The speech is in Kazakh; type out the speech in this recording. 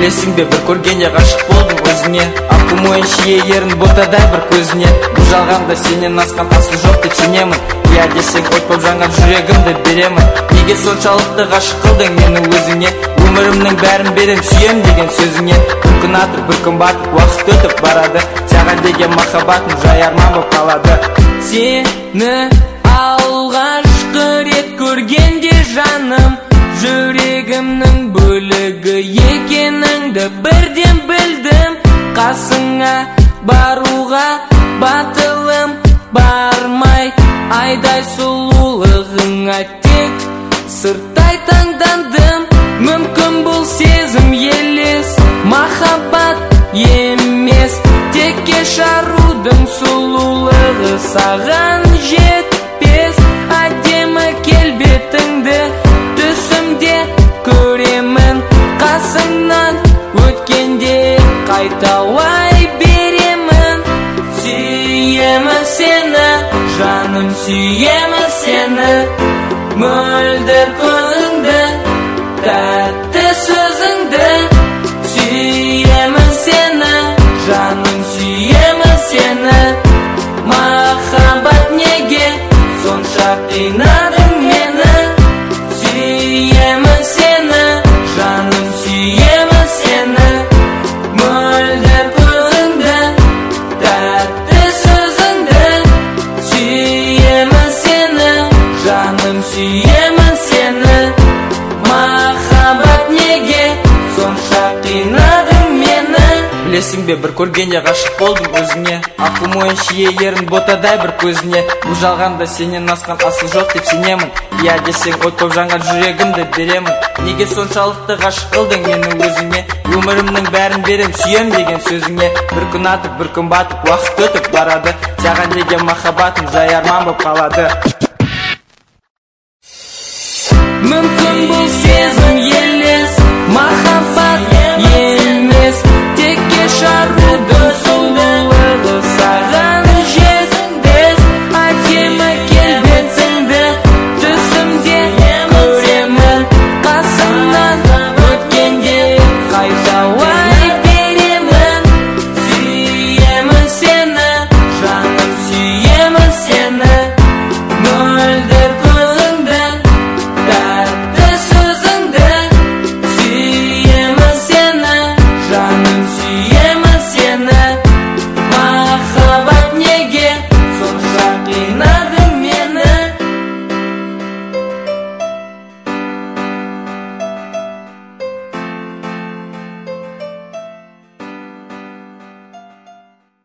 Білесің бе, бір көргенде ғашық болдым өзіңе. Аққу мойын шие ерін ботадай бір көзіне. Бұл жалғанда сенен асқан асыл жоқ деп сенемін. Я десең от боп жанған жүрегімді беремін. Неге соншалықты ғашық қылдың мені өзіңе? Өмірімнің бәрін берем сүйем деген сөзіңе. Бір күн атып, бір күн батып, уақыт өтіп барады. Саған деген махаббатым жай арман боп қалады. Сені алғашқы рет көргенде жаным, жүрегімнің бөлігі екеніңді бірден білдім. Қасыңа баруға батылым бармай, айдай сұлулығыңа тек сырттай таңдандым. Мүмкін бұл сезім елес, махаббат емес, текке шарудың сұлулығы саған жетпес. Әдемі келбетіңді түсімде көремін, қасыңнан өткенде қайталай беремін. Сүйемін сені, жаным, сүйемін сені, мөлдір көзіңді, тәтті сөзіңді. Сүйемін сені, жаным, сүйемін сені, махаббат неге сонша қинадың мені? Сүйемін сені, жаным, сүйемін сені, мөлдір көзіңді, тәтті сөзіңді. Сүйемін сені, жаным, сүйемін сені, махаббат неге сонша қинадың мені? Білесің бе, бір көргенде ғашық болдым өзіңе. Аққу мойын шие ерін ботадай бір көзіне. Бұл жалғанда сенен асқан асыл жоқ деп сенемін. Я десең от боп жанған жүрегімді беремін. Неге соншалықты ғашық қылдың мені өзіңе? Өмірімнің бәрін берем сүйем деген сөзіңе. Бір күн атып, бір күн батып, уақыт өтіп барады. Саған деген махаббатым жай арман боп қалады. Мүмкін бұл сезім елес, махаббат